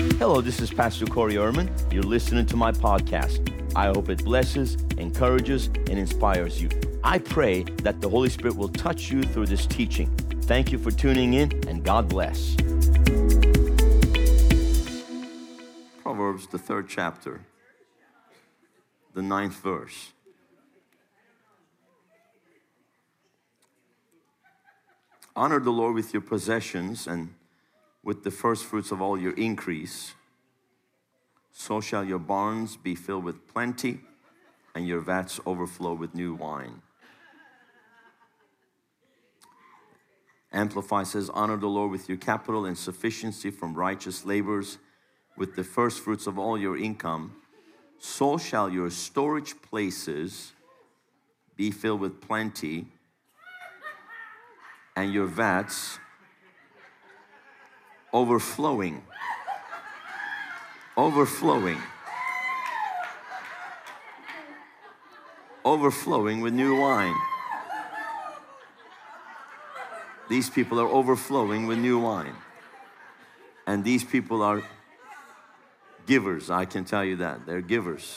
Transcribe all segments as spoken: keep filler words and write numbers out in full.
Hello, this is Pastor Corey Ehrman. You're listening to my podcast. I hope it blesses, encourages, and inspires you. I pray that the Holy Spirit will touch you through this teaching. Thank you for tuning in, and God bless. Proverbs, the third chapter, the ninth verse. Honor the Lord with your possessions and with the first fruits of all your increase. So shall your barns be filled with plenty, and your vats overflow with new wine. Amplify says, honor the Lord with your capital and sufficiency from righteous labors, with the first fruits of all your income. So shall your storage places be filled with plenty, and your vats overflowing. Overflowing. Overflowing with new wine. These people are overflowing with new wine. And these people are givers, I can tell you that. They're givers.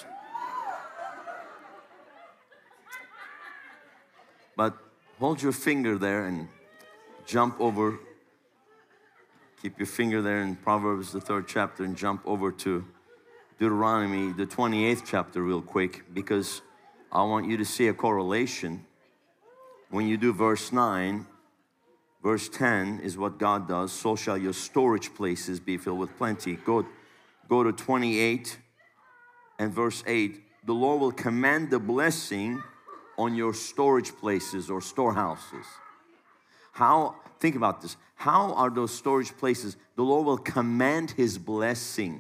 But hold your finger there and jump over. Keep your finger there in Proverbs, the third chapter, and jump over to Deuteronomy, the twenty-eighth chapter real quick, because I want you to see a correlation. When you do verse nine, verse ten is what God does. So shall your storage places be filled with plenty. Go, go to twenty-eight and verse eight. The Lord will command the blessing on your storage places or storehouses. How, think about this. How are those storage places? The Lord will command His blessing.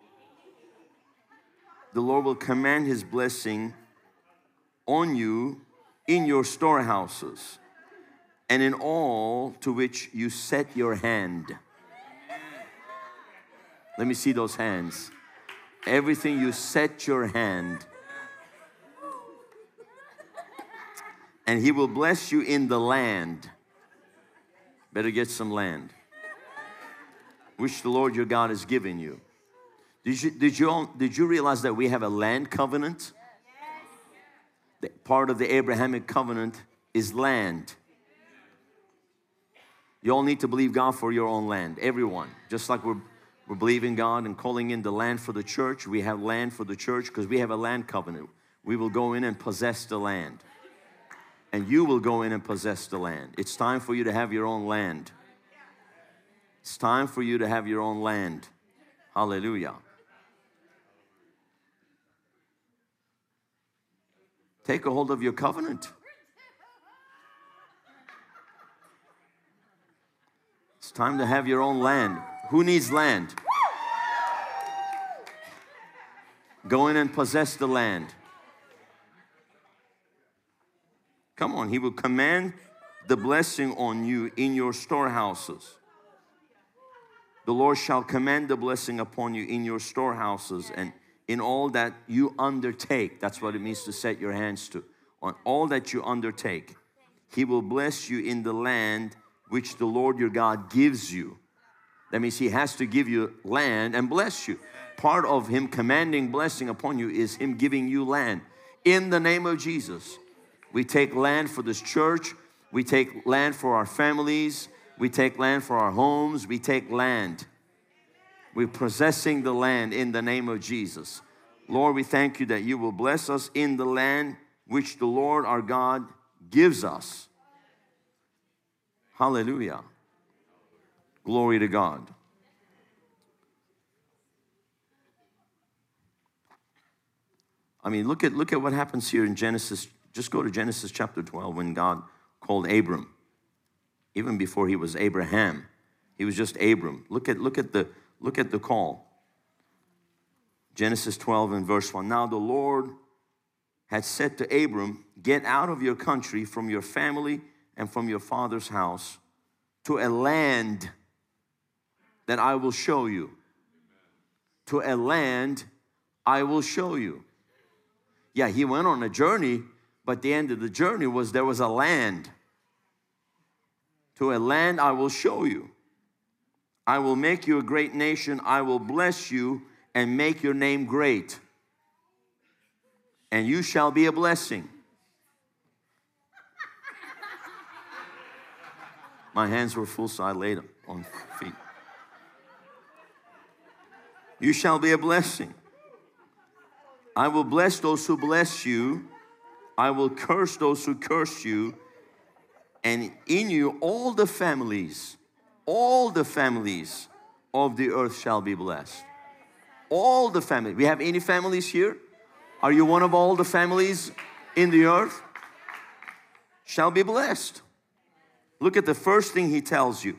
The Lord will command His blessing on you in your storehouses and in all to which you set your hand. Let me see those hands. Everything you set your hand. And He will bless you in the land. Better get some land, which the Lord your God has given you. Did you, did you, all, did you realize that we have a land covenant? The, part of the Abrahamic covenant is land. You all need to believe God for your own land, everyone. Just like we're, we're believing God and calling in the land for the church, we have land for the church because we have a land covenant. We will go in and possess the land. And you will go in and possess the land. It's time for you to have your own land. It's time for you to have your own land. Hallelujah. Take a hold of your covenant. It's time to have your own land. Who needs land? Go in and possess the land. Come on, He will command the blessing on you in your storehouses. The Lord shall command the blessing upon you in your storehouses and in all that you undertake. That's what it means to set your hands to. On all that you undertake, He will bless you in the land which the Lord your God gives you. That means He has to give you land and bless you. Part of Him commanding blessing upon you is Him giving you land. In the name of Jesus. We take land for this church. We take land for our families. We take land for our homes. We take land. We're possessing the land in the name of Jesus. Lord, we thank You that You will bless us in the land which the Lord our God gives us. Hallelujah. Glory to God. I mean, look at, look at what happens here in Genesis. Just go to Genesis chapter twelve when God called Abram. Even before he was Abraham, he was just Abram. Look at, look at, the, look at the call. Genesis twelve and verse one. Now the Lord had said to Abram, get out of your country, from your family and from your father's house, to a land that I will show you. To a land I will show you. Yeah, he went on a journey, but the end of the journey was there was a land. To a land I will show you. I will make you a great nation. I will bless you and make your name great. And you shall be a blessing. My hands were full, so I laid on feet. You shall be a blessing. I will bless those who bless you. I will curse those who curse you. And in you all the families, all the families of the earth shall be blessed. All the families. We have any families here? Are you one of all the families in the earth? Shall be blessed. Look at the first thing he tells you.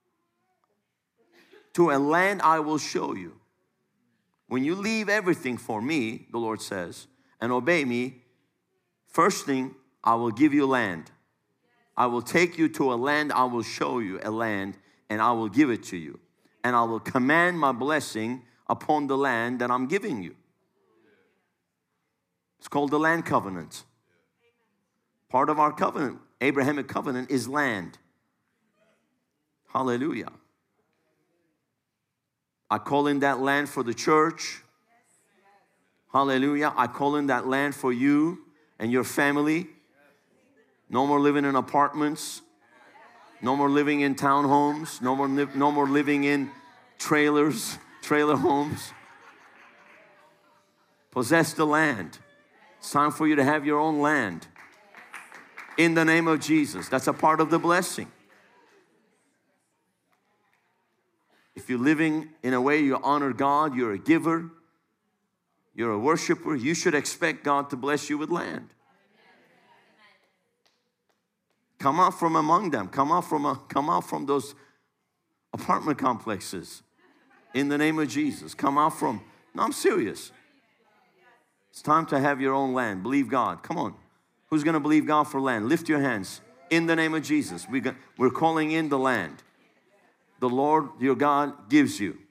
To a land I will show you. When you leave everything for me, the Lord says, and obey me, first thing, I will give you land. I will take you to a land, I will show you a land, and I will give it to you. And I will command my blessing upon the land that I'm giving you. It's called the land covenant. Part of our covenant, Abrahamic covenant, is land. Hallelujah. I call in that land for the church. Hallelujah. I call in that land for you and your family. No more living in apartments. No more living in townhomes. No more, no more living in trailers, trailer homes. Possess the land. It's time for you to have your own land. In the name of Jesus. That's a part of the blessing. If you're living in a way you honor God, you're a giver, you're a worshiper, you should expect God to bless you with land. Come out from among them. Come out from, a, come out from those apartment complexes. In the name of Jesus. Come out from, no, I'm serious. It's time to have your own land. Believe God. Come on. Who's going to believe God for land? Lift your hands. In the name of Jesus. We got, we're calling in the land. The Lord your God gives you.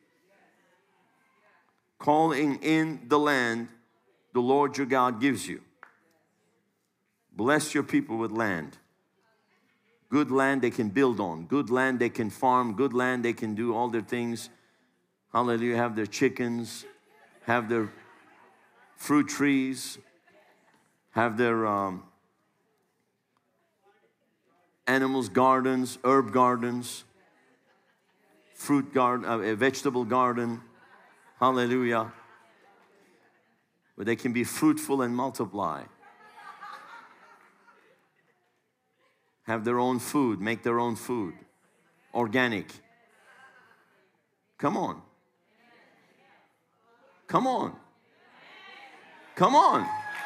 Calling in the land the Lord your God gives you. Bless your people with land. Good land they can build on. Good land they can farm. Good land they can do all their things. Hallelujah. Have their chickens. Have their fruit trees. Have their um, animals, gardens, herb gardens. Fruit garden, uh, a vegetable garden. Hallelujah. Where they can be fruitful and multiply. Have their own food, make their own food. Organic. Come on. Come on. Come on.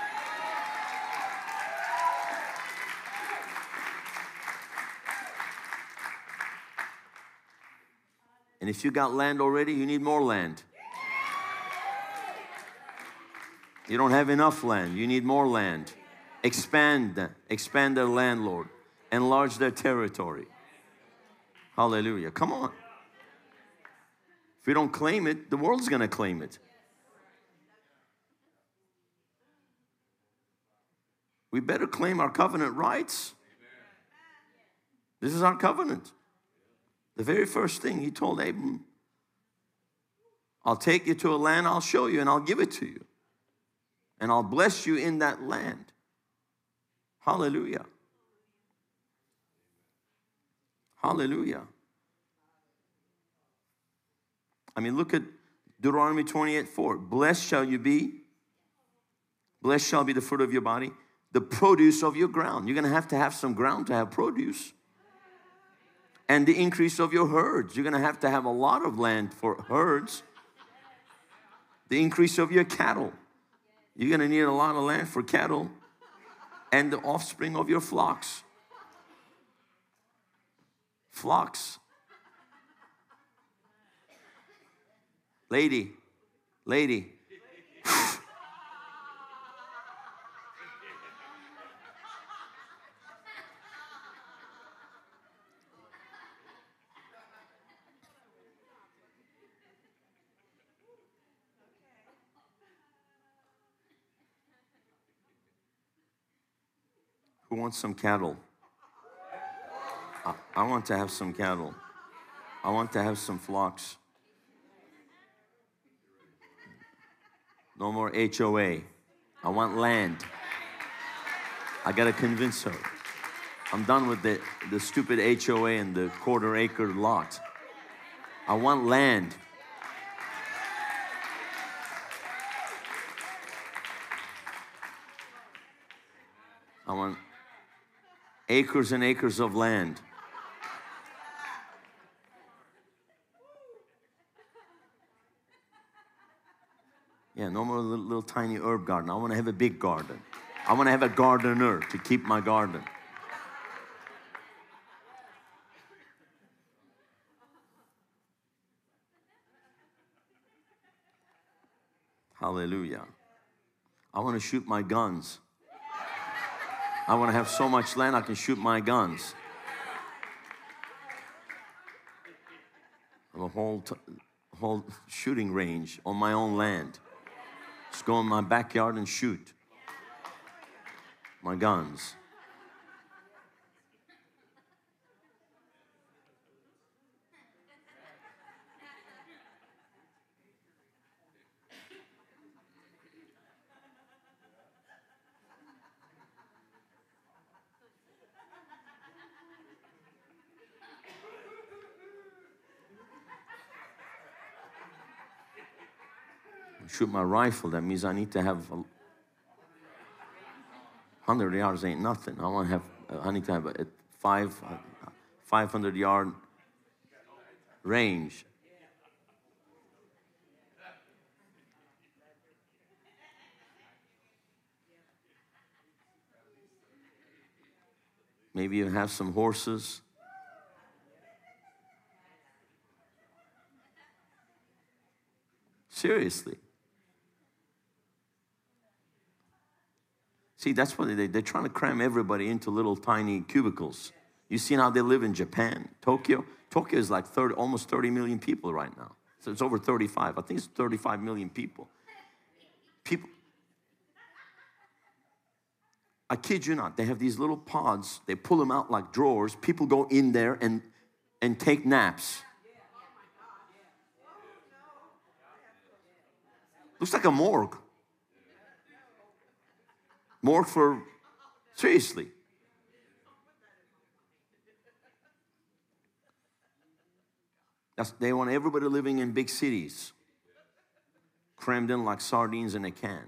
And if you got land already, you need more land. You don't have enough land. You need more land. Expand, expand their land, Lord. Enlarge their territory. Hallelujah. Come on. If we don't claim it, the world's going to claim it. We better claim our covenant rights. This is our covenant. The very first thing he told Abram, I'll take you to a land, I'll show you, and I'll give it to you. And I'll bless you in that land. Hallelujah. Hallelujah. I mean, look at Deuteronomy twenty-eight four. Blessed shall you be. Blessed shall be the fruit of your body. The produce of your ground. You're going to have to have some ground to have produce. And the increase of your herds. You're going to have to have a lot of land for herds. The increase of your cattle. You're going to need a lot of land for cattle. And the offspring of your flocks. Flocks. Lady, lady. Who wants some cattle? I, I want to have some cattle. I want to have some flocks. No more H O A. I want land. I got to convince her. I'm done with the, the stupid H O A and the quarter acre lot. I want land. I want acres and acres of land. Yeah, no more little, little tiny herb garden. I want to have a big garden. I want to have a gardener to keep my garden. Hallelujah. I want to shoot my guns. I want to have so much land I can shoot my guns. I have a whole, t- whole shooting range on my own land. Just go in my backyard and shoot my guns. Shoot my rifle, that means I need to have a hundred yards ain't nothing. I want to have, I need to have a five, five hundred yard range. Maybe you have some horses. Seriously. See, that's what they, they're trying to cram everybody into little tiny cubicles. You seen how they live in Japan, Tokyo? Tokyo is like thirty, almost thirty million people right now. So it's over thirty-five. I think it's thirty-five million people. People, I kid you not, they have these little pods. They pull them out like drawers. People go in there and, and take naps. Looks like a morgue. Morgue for, seriously. That's, they want everybody living in big cities, crammed in like sardines in a can.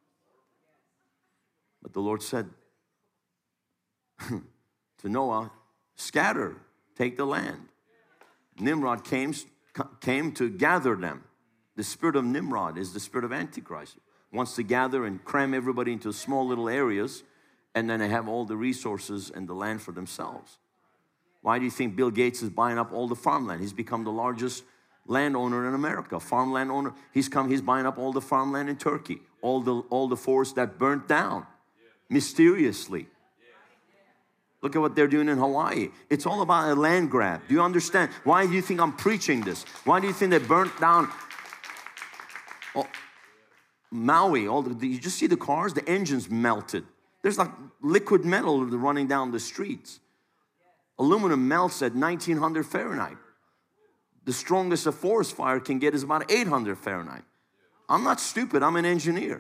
But the Lord said to Noah, scatter, take the land. Nimrod came, came to gather them. The spirit of Nimrod is the spirit of Antichrist. Wants to gather and cram everybody into small little areas, and then they have all the resources and the land for themselves. Why do you think Bill Gates is buying up all the farmland? He's become the largest landowner in America, farmland owner. He's come, he's buying up all the farmland in Turkey, all the, all the forests that burnt down mysteriously. Look at what they're doing in Hawaii. It's all about a land grab. Do you understand? Why do you think I'm preaching this? Why do you think they burnt down oh, Maui? All the, you just see the cars, the engines melted. There's like liquid metal running down the streets. Aluminum melts at nineteen hundred Fahrenheit. The strongest a forest fire can get is about eight hundred Fahrenheit. I'm not stupid, I'm an engineer.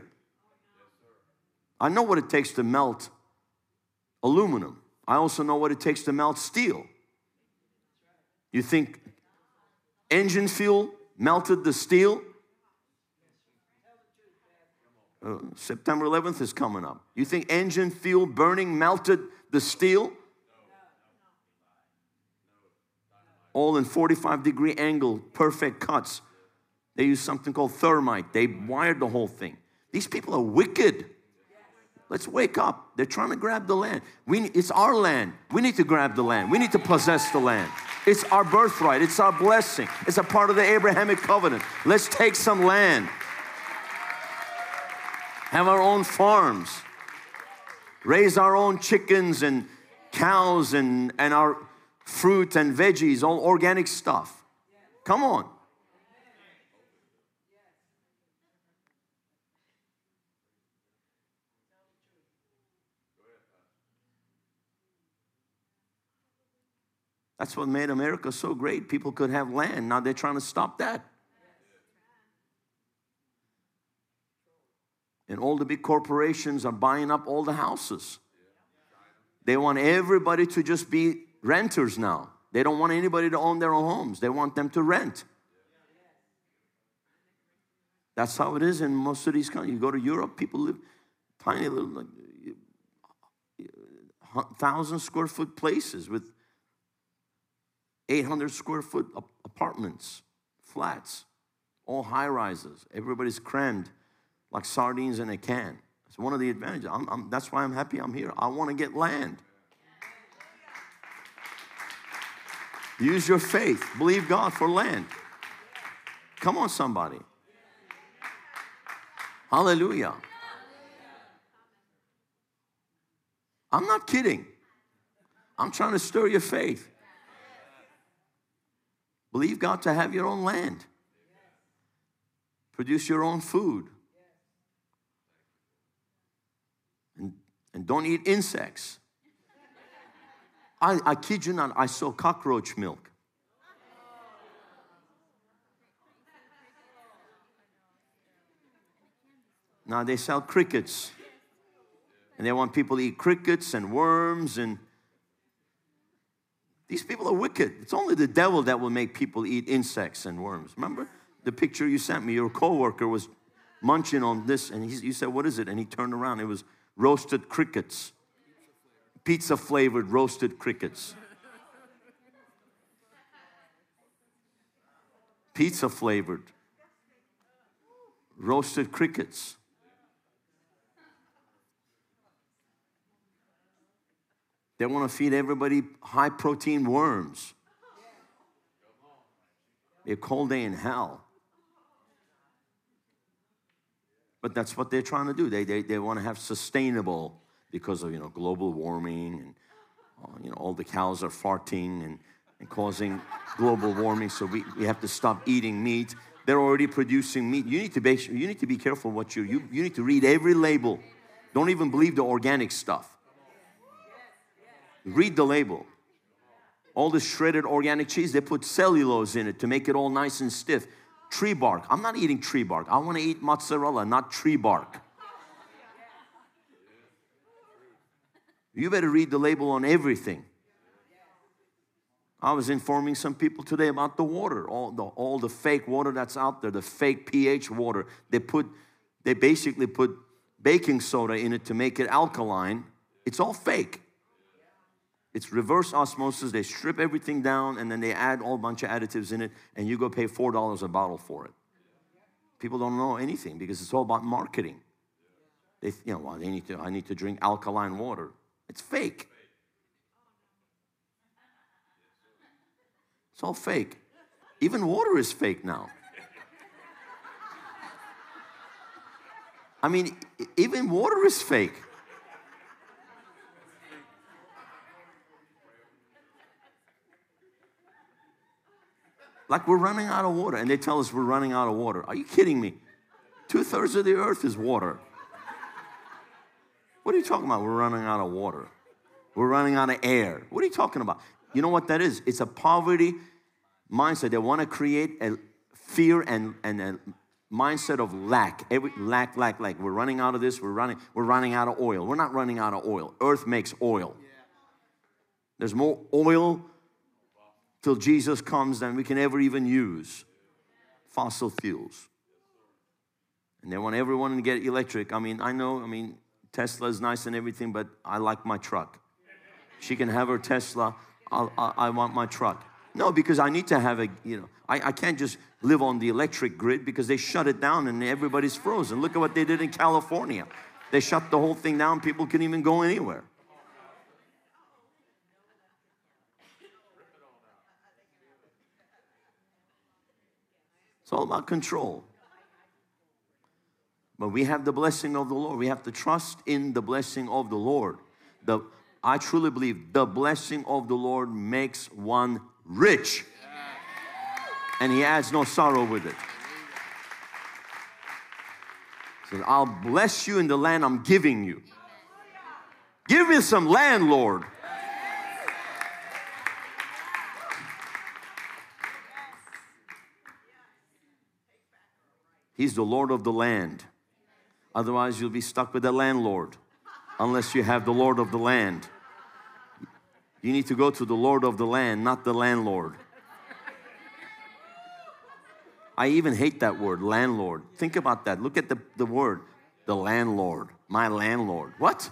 I know what it takes to melt aluminum. I also know what it takes to melt steel. You think engine fuel melted the steel? Uh, September eleventh is coming up. You think engine fuel burning melted the steel? All in forty-five degree angle, perfect cuts. They use something called thermite. They wired the whole thing. These people are wicked. Let's wake up. They're trying to grab the land. We, it's our land. We need to grab the land. We need to possess the land. It's our birthright. It's our blessing. It's a part of the Abrahamic covenant. Let's take some land. Have our own farms. Raise our own chickens and cows and, and our fruit and veggies, all organic stuff. Come on. That's what made America so great. People could have land. Now they're trying to stop that. And all the big corporations are buying up all the houses. They want everybody to just be renters now. They don't want anybody to own their own homes. They want them to rent. That's how it is in most of these countries. You go to Europe, people live tiny little, like, thousand square foot places with eight hundred square foot apartments, flats, all high rises. Everybody's crammed like sardines in a can. It's one of the advantages. I'm, I'm, that's why I'm happy I'm here. I want to get land. Use your faith. Believe God for land. Come on, somebody. Hallelujah. I'm not kidding. I'm trying to stir your faith. Believe God to have your own land. Produce your own food. And, and don't eat insects. I, I kid you not, I saw cockroach milk. Now they sell crickets. And they want people to eat crickets and worms, and these people are wicked. It's only the devil that will make people eat insects and worms. Remember the picture you sent me? Your coworker was munching on this, and he, you said, "What is it?" And he turned around. It was roasted crickets, pizza flavored roasted crickets, pizza flavored roasted crickets. They want to feed everybody high protein worms. They're cold day in hell. But that's what they're trying to do. They, they, they want to have sustainable, because of, you know, global warming, and uh, you know, all the cows are farting and, and causing global warming. So we, we have to stop eating meat. They're already producing meat. You need to be, you need to be careful what you, you, you need to read every label. Don't even believe the organic stuff. Read the label. All the shredded organic cheese, they put cellulose in it to make it all nice and stiff. Tree bark. I'm not eating tree bark. I want to eat mozzarella, not tree bark. You better read the label on everything. I was informing some people today about the water, all the, all the fake water that's out there, the fake pH water. They put, they basically put baking soda in it to make it alkaline. It's all fake. It's reverse osmosis. They strip everything down, and then they add a whole bunch of additives in it, and you go pay four dollars a bottle for it. People don't know anything because it's all about marketing. They, you know, well, they need to, I need to drink alkaline water. It's fake. It's all fake. Even water is fake now. I mean, even water is fake. Like we're running out of water, and they tell us we're running out of water. Are you kidding me? Two-thirds of the earth is water. What are you talking about? We're running out of water. We're running out of air. What are you talking about? You know what that is? It's a poverty mindset. They want to create a fear and, and a mindset of lack. Every lack, lack, lack. We're running out of this. We're running, we're running out of oil. We're not running out of oil. Earth makes oil. There's more oil till Jesus comes than we can ever even use fossil fuels. And they want everyone to get electric. I mean, I know, I mean, Tesla is nice and everything, but I like my truck. She can have her Tesla. I'll, I, I want my truck. No, because I need to have a, you know, I, I can't just live on the electric grid because they shut it down and everybody's frozen. Look at what they did in California. They shut the whole thing down. People couldn't even go anywhere. It's all about control. But we have the blessing of the Lord. We have to trust in the blessing of the Lord. The, I truly believe the blessing of the Lord makes one rich. And He adds no sorrow with it. He says, I'll bless you in the land I'm giving you. Give me some land, Lord. He's the Lord of the land. Otherwise, you'll be stuck with the landlord unless you have the Lord of the land. You need to go to the Lord of the land, not the landlord. I even hate that word, landlord. Think about that. Look at the, the word, the landlord, my landlord. What?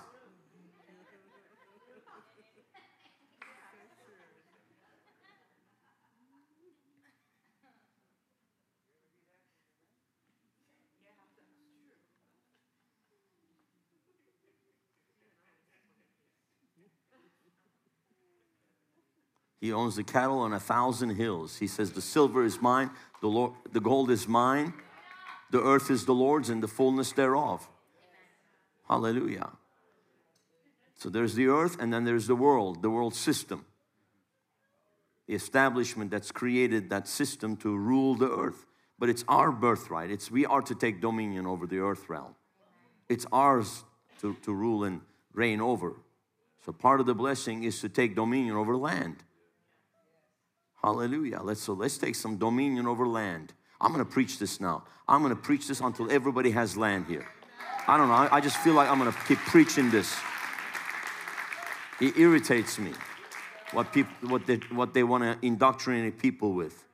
He owns the cattle on a thousand hills. He says, the silver is mine, the, Lord, the gold is mine, the earth is the Lord's and the fullness thereof. Hallelujah. So there's the earth and then there's the world, the world system. The establishment that's created that system to rule the earth. But it's our birthright. It's we are to take dominion over the earth realm. It's ours to, to rule and reign over. So part of the blessing is to take dominion over land. Hallelujah. Let's, so let's take some dominion over land. I'm going to preach this now. I'm going to preach this until everybody has land here. I don't know. I, I just feel like I'm going to keep preaching this. It irritates me what people, what they, what they want to indoctrinate people with.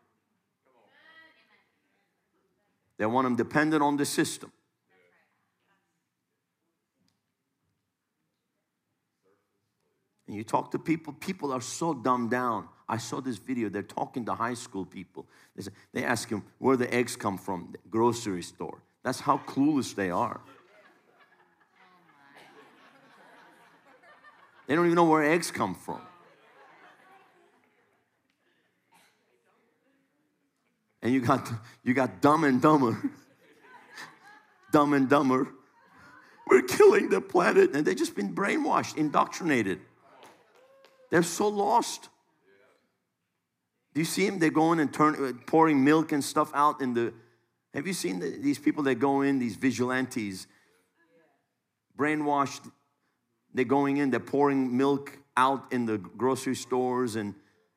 They want them dependent on the system. And you talk to people, people are so dumbed down. I saw this video, they're talking to high school people. They, say, they ask them where the eggs come from, the grocery store. That's how clueless they are. They don't even know where eggs come from. And you got, you got Dumb and Dumber. Dumb and Dumber. We're killing the planet. And they've just been brainwashed, indoctrinated. They're so lost. Do you see them? They're going and turn, pouring milk and stuff out in the... Have you seen the, these people that go in, these vigilantes, brainwashed? They're going in, they're pouring milk out in the grocery stores and...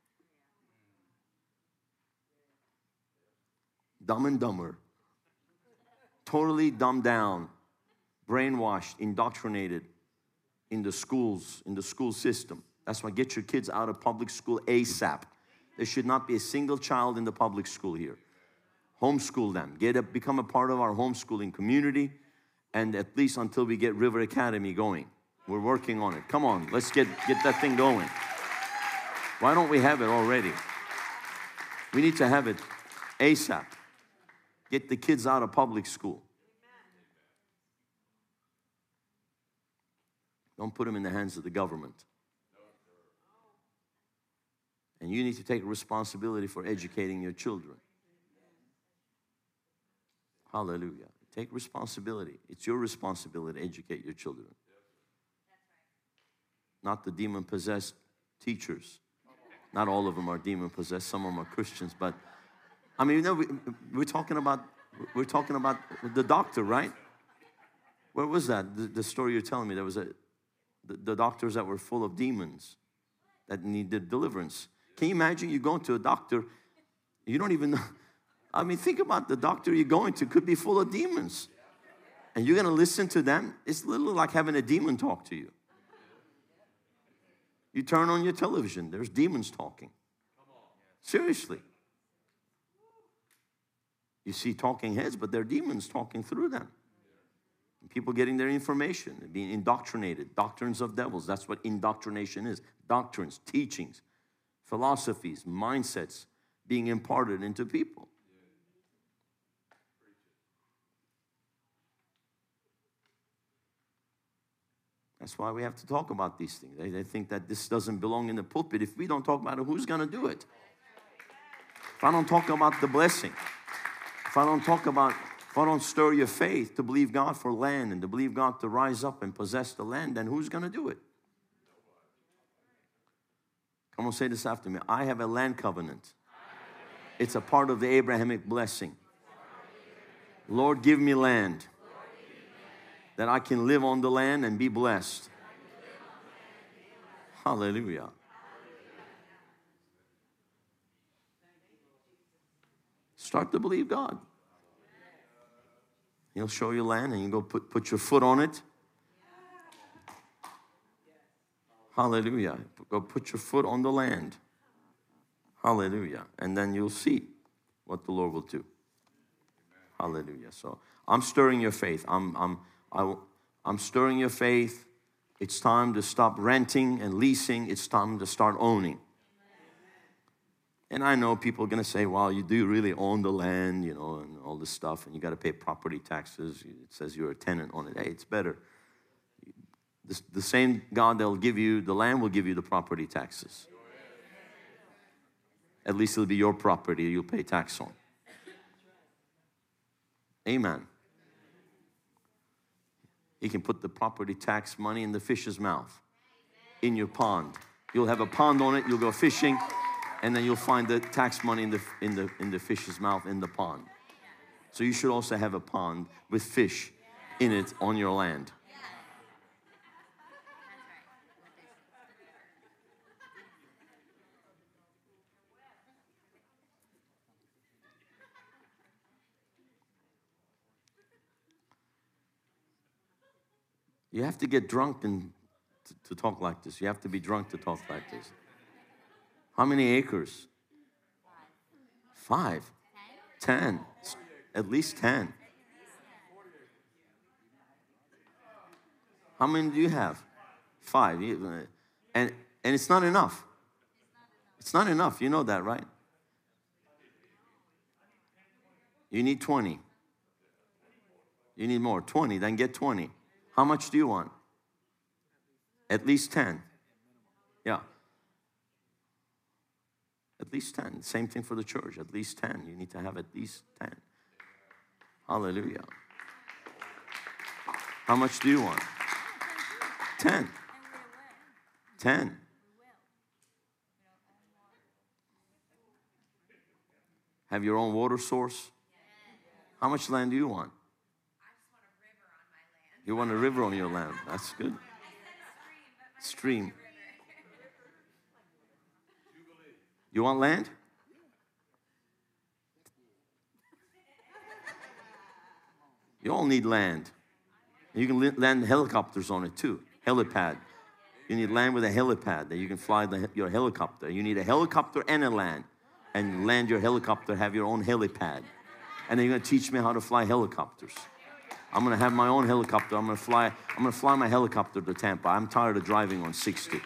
Dumb and Dumber. Totally dumbed down, brainwashed, indoctrinated in the schools, in the school system. That's why get your kids out of public school ASAP. There should not be a single child in the public school here. Homeschool them. Get a, become a part of our homeschooling community, and at least until we get River Academy going. We're working on it. Come on, let's get, get that thing going. Why don't we have it already? We need to have it ASAP. Get the kids out of public school. Don't put them in the hands of the government. And you need to take responsibility for educating your children. Hallelujah. Take responsibility. It's your responsibility to educate your children. Not the demon-possessed teachers. Not all of them are demon-possessed. Some of them are Christians. But, I mean, you know, we, we're talking about, we're talking about the doctor, right? Where was that? The, the story you're telling me. There was a, the, the doctors that were full of demons that needed deliverance. Can you imagine you going to a doctor, you don't even know. I mean, think about the doctor you're going to could be full of demons. And you're going to listen to them. It's a little like having a demon talk to you. You turn on your television, there's demons talking. Seriously. You see talking heads, but they're demons talking through them. And people getting their information, being indoctrinated. Doctrines of devils, that's what indoctrination is. Doctrines, teachings, philosophies, mindsets being imparted into people. That's why we have to talk about these things. They, they think that this doesn't belong in the pulpit. If we don't talk about it, who's going to do it? If I don't talk about the blessing, if I don't talk about, if I don't stir your faith to believe God for land and to believe God to rise up and possess the land, then who's going to do it? Come on, say this after me. I have a land covenant. It's a part of the Abrahamic blessing. Lord, give me land that I can live on the land and be blessed. Hallelujah. Start to believe God. He'll show you land and you go put, put your foot on it. Hallelujah. Go put your foot on the land. Hallelujah. And then you'll see what the Lord will do. Hallelujah. So I'm stirring your faith. I'm, I'm, I, I'm stirring your faith. It's time to stop renting and leasing. It's time to start owning. And I know people are going to say, well, you do really own the land, you know, and all this stuff, and you got to pay property taxes. It says you're a tenant on it. Hey, it's better. The, the same God that will give you the land will give you the property taxes. At least it'll be your property you'll pay tax on. Amen. He can put the property tax money in the fish's mouth, in your pond. You'll have a pond on it, you'll go fishing, and then you'll find the tax money in the, in the, in the fish's mouth in the pond. So you should also have a pond with fish in it on your land. You have to get drunk and to, to talk like this. You have to be drunk to talk like this. How many acres? Five. Ten. At least ten. How many do you have? Five. And, and it's not enough. It's not enough. You know that, right? You need twenty. You need more. twenty. Then get twenty. How much do you want? At least ten. Yeah. At least ten. Same thing for the church. At least ten. You need to have at least ten. Hallelujah. How much do you want? ten. ten. Have your own water source? How much land do you want? You want a river on your land. That's good. Stream. You want land? You all need land. You can land helicopters on it too. Helipad. You need land with a helipad that you can fly the, your helicopter. You need a helicopter and a land. And land your helicopter, have your own helipad. And then you're going to teach me how to fly helicopters. I'm going to have my own helicopter. I'm going to fly, I'm going to fly my helicopter to Tampa. I'm tired of driving on sixty.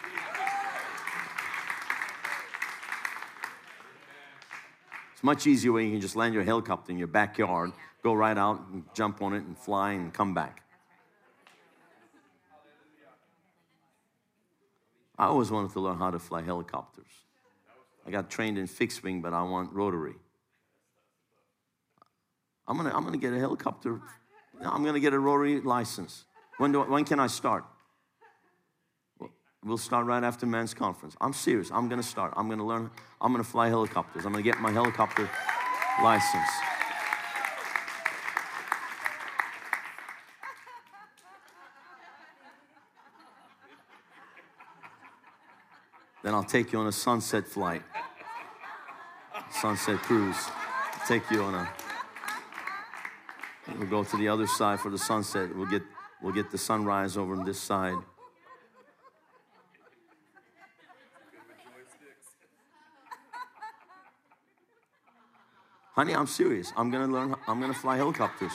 It's much easier when you can just land your helicopter in your backyard, go right out and jump on it and fly and come back. I always wanted to learn how to fly helicopters. I got trained in fixed wing, but I want rotary. I'm going to I'm going to get a helicopter. I'm going to get a rotary license. When, do, when can I start? We'll start right after men's conference. I'm serious. I'm going to start. I'm going to learn. I'm going to fly helicopters. I'm going to get my helicopter license. Then I'll take you on a sunset flight. Sunset cruise. I'll take you on a... We'll go to the other side for the sunset. We'll get, we'll get the sunrise over on this side. Honey, I'm serious. I'm gonna learn, I'm gonna fly helicopters.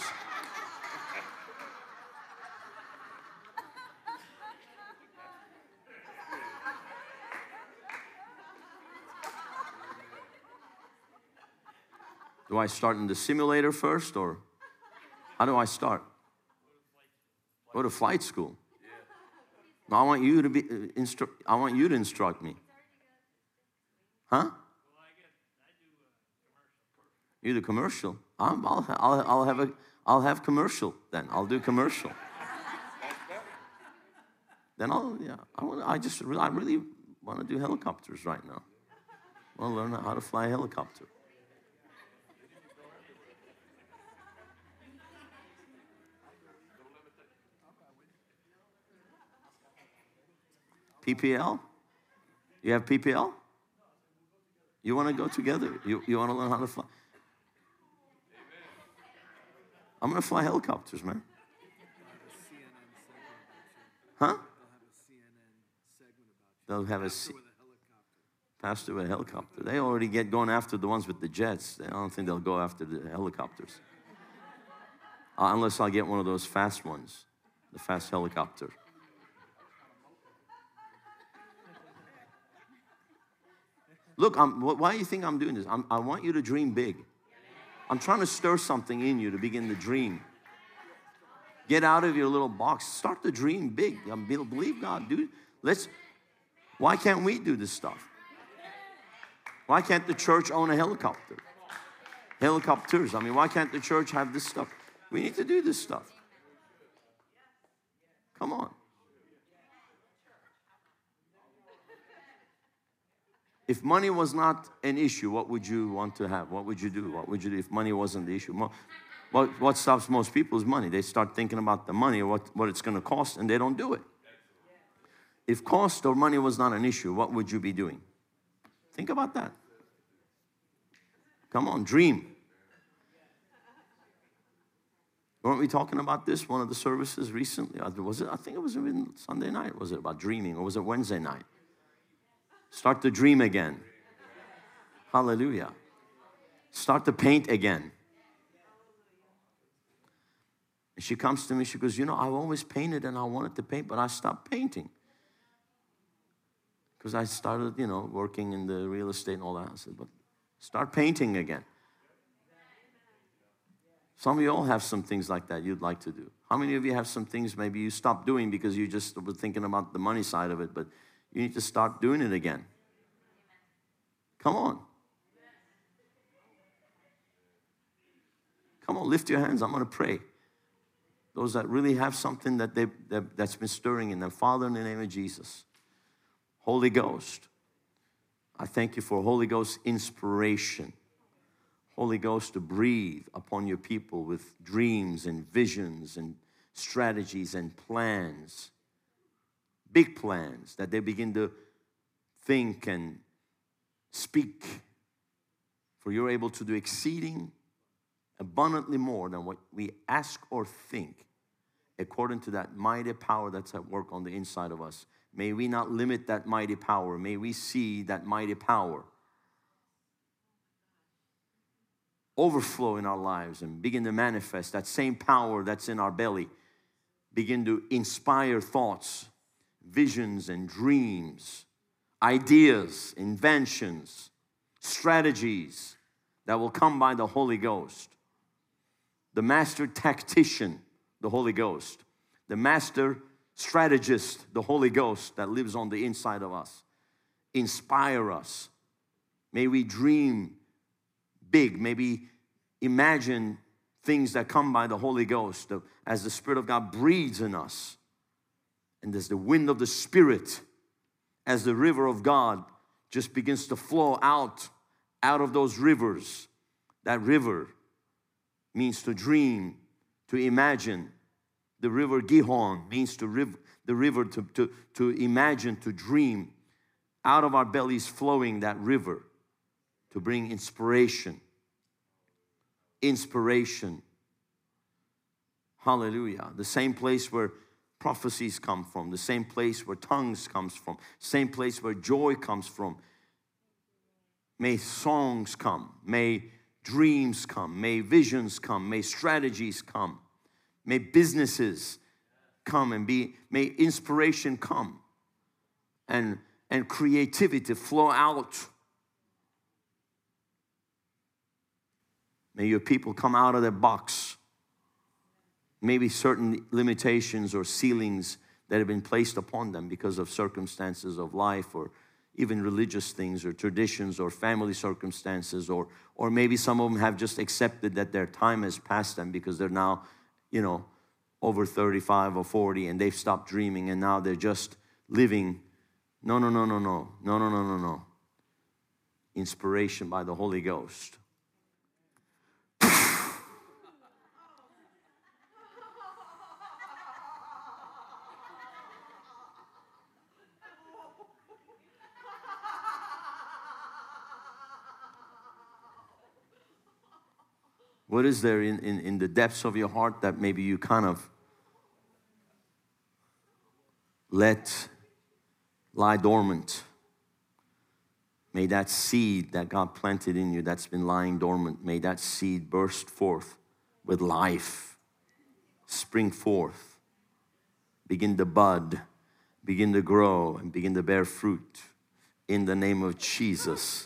Do I start in the simulator first, or how do I start? Go to flight school. No, I want you to be uh, instru- I want you to instruct me. Huh? You do commercial. I'm, I'll, I'll, I'll have a, I'll have commercial then. I'll do commercial. Then I'll, yeah. I want. I just, I really want to do helicopters right now. I want to learn how to fly a helicopter. P P L? You have P P L? You want to go together? You, you want to learn how to fly? I'm going to fly helicopters, man. Huh? They'll have a C- pastor with a helicopter. They already get going after the ones with the jets. I don't think they'll go after the helicopters. Uh, unless I get one of those fast ones, the fast helicopter. Look, I'm, why do you think I'm doing this? I'm, I want you to dream big. I'm trying to stir something in you to begin to dream. Get out of your little box. Start to dream big. Believe God, dude. Let's. Why can't we do this stuff? Why can't the church own a helicopter? Helicopters. I mean, why can't the church have this stuff? We need to do this stuff. Come on. If money was not an issue, what would you want to have? What would you do? What would you do if money wasn't the issue? What, what stops most people is money. They start thinking about the money or what, what it's going to cost, and they don't do it. If cost or money was not an issue, what would you be doing? Think about that. Come on, dream. Weren't we talking about this, one of the services recently? Was it? I think it was even Sunday night. Was it about dreaming or was it Wednesday night? Start to dream again. Hallelujah. Start to paint again. And she comes to me, she goes, you know, I've always painted and I wanted to paint, but I stopped painting. Because I started, you know, working in the real estate and all that. I said, but start painting again. Some of you all have some things like that you'd like to do. How many of you have some things maybe you stopped doing because you just were thinking about the money side of it, but you need to start doing it again? Come on. Come on, lift your hands. I'm going to pray. Those that really have something that they that, that's been stirring in them. Father, in the name of Jesus, Holy Ghost, I thank you for Holy Ghost inspiration. Holy Ghost to breathe upon your people with dreams and visions and strategies and plans. Big plans that they begin to think and speak. For you're able to do exceeding abundantly more than what we ask or think, according to that mighty power that's at work on the inside of us. May we not limit that mighty power. May we see that mighty power overflow in our lives and begin to manifest that same power that's in our belly. Begin to inspire thoughts, visions and dreams, ideas, inventions, strategies that will come by the Holy Ghost. The master tactician, the Holy Ghost. The master strategist, the Holy Ghost that lives on the inside of us. Inspire us. May we dream big. Maybe imagine things that come by the Holy Ghost as the Spirit of God breathes in us. And as the wind of the Spirit, as the river of God just begins to flow out, out of those rivers. That river means to dream, to imagine. The river Gihon means to riv- the river to, to, to imagine, to dream. Out of our bellies flowing that river to bring inspiration. Inspiration. Hallelujah. The same place where prophecies come from, the same place where tongues comes from, same place where joy comes from. May songs come, may dreams come, may visions come, may strategies come, may businesses come and be, may inspiration come and, and creativity flow out. May your people come out of their box. Maybe certain limitations or ceilings that have been placed upon them because of circumstances of life or even religious things or traditions or family circumstances, or or maybe some of them have just accepted that their time has passed them because they're now, you know, over thirty-five or forty and they've stopped dreaming and now they're just living. No, no, no, no, no, no, no, no, no, no. Inspiration by the Holy Ghost. What is there in, in, in the depths of your heart that maybe you kind of let lie dormant? May that seed that God planted in you that's been lying dormant, may that seed burst forth with life, spring forth, begin to bud, begin to grow, and begin to bear fruit in the name of Jesus.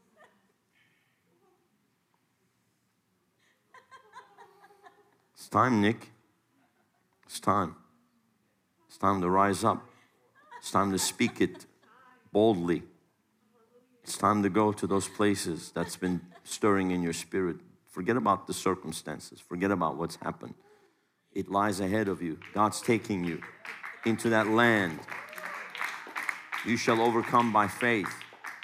It's time, Nick. It's time. It's time to rise up. It's time to speak it boldly. It's time to go to those places that's been stirring in your spirit. Forget about the circumstances. Forget about what's happened. It lies ahead of you. God's taking you into that land. You shall overcome by faith.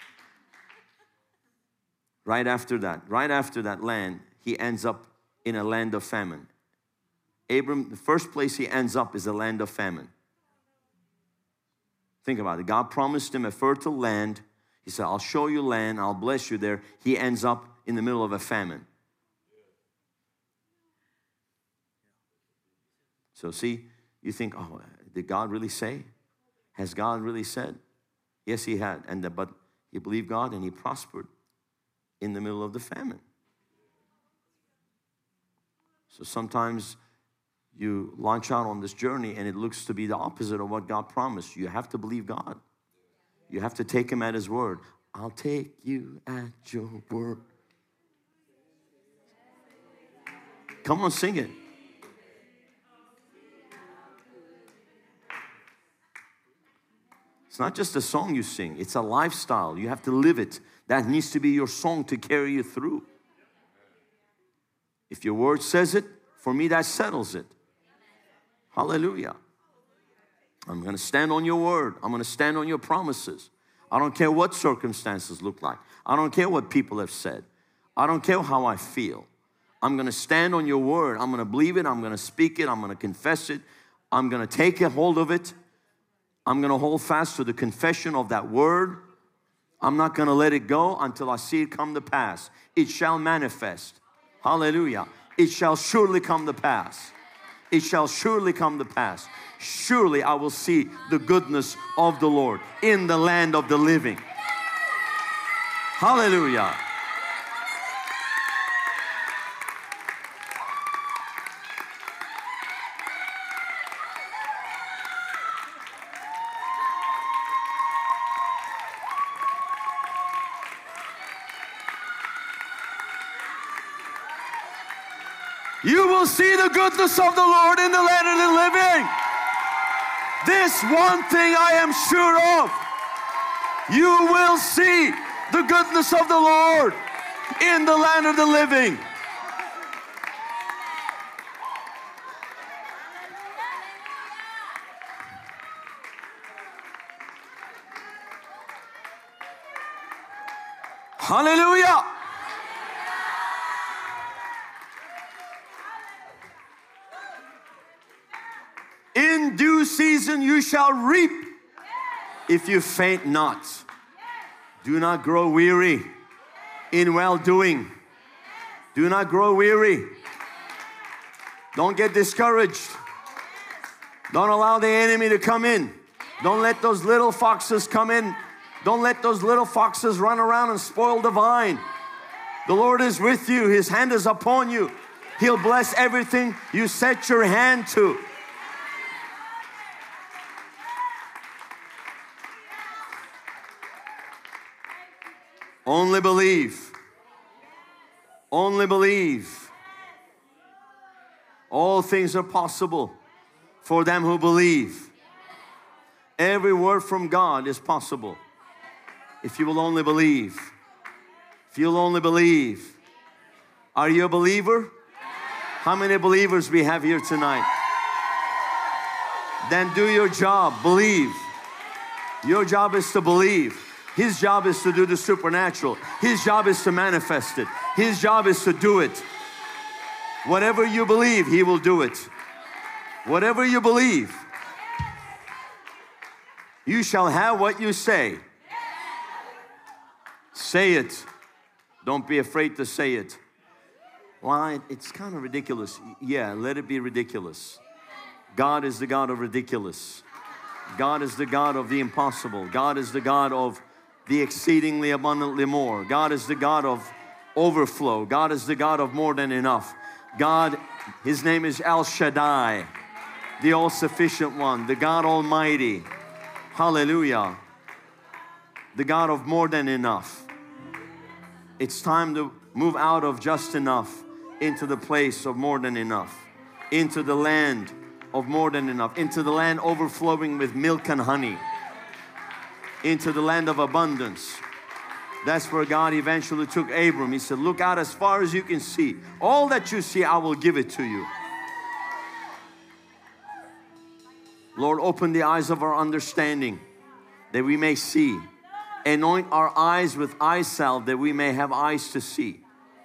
Right after that, right after that land, he ends up in a land of famine. Abram, the first place he ends up is a land of famine. Think about it. God promised him a fertile land. He said, I'll show you land, I'll bless you there. He ends up in the middle of a famine. So see, you think, oh, did God really say? Has God really said? Yes, he had. And the, but he believed God and he prospered in the middle of the famine. So sometimes you launch out on this journey and it looks to be the opposite of what God promised. You have to believe God. You have to take him at his word. I'll take you at your word. Come on, sing it. It's not just a song you sing. It's a lifestyle. You have to live it. That needs to be your song to carry you through. If your word says it, for me that settles it. Hallelujah. I'm going to stand on your word. I'm going to stand on your promises. I don't care what circumstances look like. I don't care what people have said. I don't care how I feel. I'm going to stand on your word. I'm going to believe it. I'm going to speak it. I'm going to confess it. I'm going to take a hold of it. I'm going to hold fast to the confession of that word. I'm not going to let it go until I see it come to pass. It shall manifest. Hallelujah. It shall surely come to pass. It shall surely come to pass. Surely I will see the goodness of the Lord in the land of the living. Hallelujah. You will see the goodness of the Lord in the land of the living. This one thing I am sure of. You will see the goodness of the Lord in the land of the living. Hallelujah. In due season you shall reap if you faint not. Do not grow weary in well-doing. Do not grow weary. Don't get discouraged. Don't allow the enemy to come in. Don't let those little foxes come in. Don't let those little foxes run around and spoil the vine. The Lord is with you. His hand is upon you. He'll bless everything you set your hand to. Only believe. Only believe. All things are possible for them who believe. Every word from God is possible if you will only believe. If you'll only believe. Are you a believer? How many believers we have here tonight? Then do your job. Believe. Your job is to believe. His job is to do the supernatural. His job is to manifest it. His job is to do it. Whatever you believe, He will do it. Whatever you believe, you shall have what you say. Say it. Don't be afraid to say it. Well, it's kind of ridiculous. Yeah, let it be ridiculous. God is the God of ridiculous. God is the God of the impossible. God is the God of the exceedingly abundantly more. God is the God of overflow. God is the God of more than enough. God, His name is El Shaddai, the all-sufficient one, the God Almighty. Hallelujah. The God of more than enough. It's time to move out of just enough into the place of more than enough, into the land of more than enough, into the land overflowing with milk and honey, into the land of abundance. That's where God eventually took Abram. He said, look out as far as you can see. All that you see, I will give it to you. Lord, open the eyes of our understanding that we may see. Anoint our eyes with eye salve that we may have eyes to see.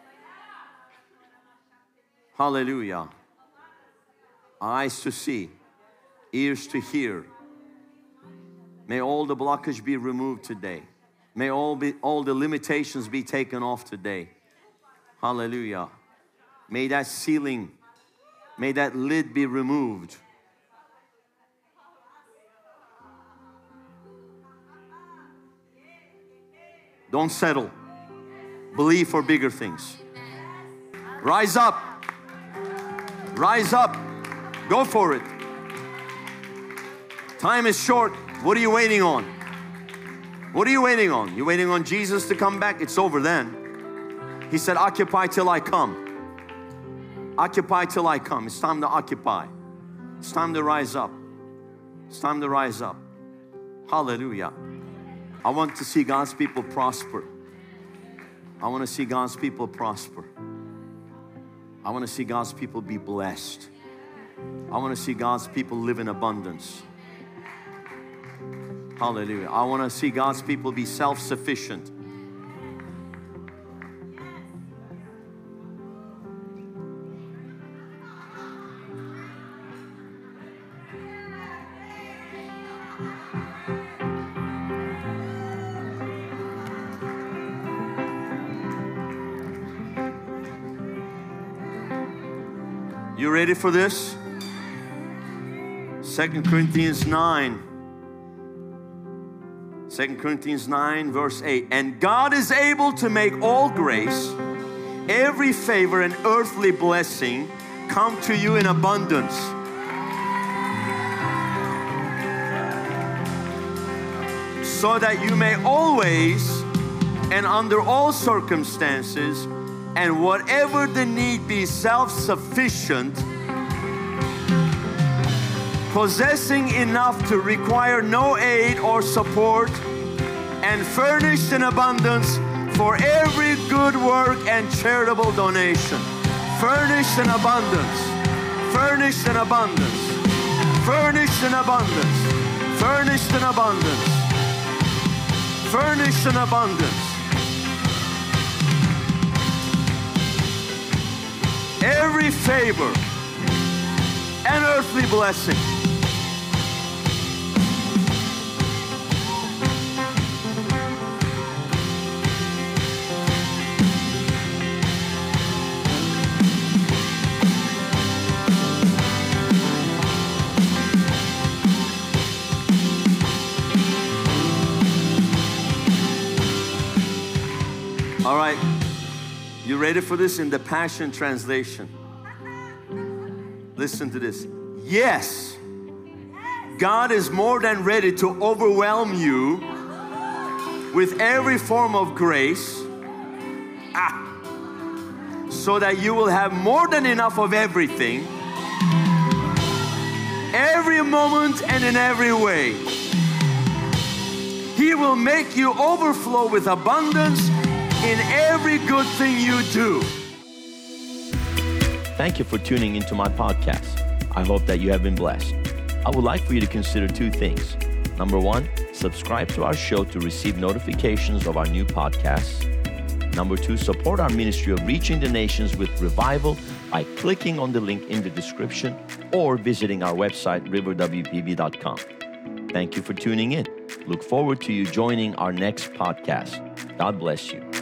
Hallelujah. Eyes to see, ears to hear. May all the blockage be removed today. May all be all the limitations be taken off today. Hallelujah. May that ceiling, may that lid be removed. Don't settle. Believe for bigger things. Rise up. Rise up. Go for it. Time is short. What are you waiting on? What are you waiting on? You waiting on Jesus to come back? It's over then. He said, occupy till I come. Occupy till I come. It's time to occupy. It's time to rise up. It's time to rise up. Hallelujah. I want to see God's people prosper. I want to see God's people prosper. I want to see God's people be blessed. I want to see God's people live in abundance. Hallelujah. I want to see God's people be self-sufficient. You ready for this? Second Corinthians nine. Second Corinthians nine verse eight. And God is able to make all grace, every favor and earthly blessing come to you in abundance. So that you may always and under all circumstances and whatever the need be, self-sufficient, possessing enough to require no aid or support, and furnished in abundance for every good work and charitable donation. Furnished in abundance. Furnished in abundance. Furnished in abundance. Furnished in abundance. Furnished in abundance. Every favor and earthly blessing. All right. You ready for this? In the Passion Translation. Listen to this. Yes, God is more than ready to overwhelm you with every form of grace, ah, so that you will have more than enough of everything, every moment and in every way. He will make you overflow with abundance in every good thing you do. Thank you for tuning into my podcast. I hope that you have been blessed. I would like for you to consider two things. Number one, subscribe to our show to receive notifications of our new podcasts. Number two, support our ministry of reaching the nations with revival by clicking on the link in the description or visiting our website, river w p b dot com. Thank you for tuning in. Look forward to you joining our next podcast. God bless you.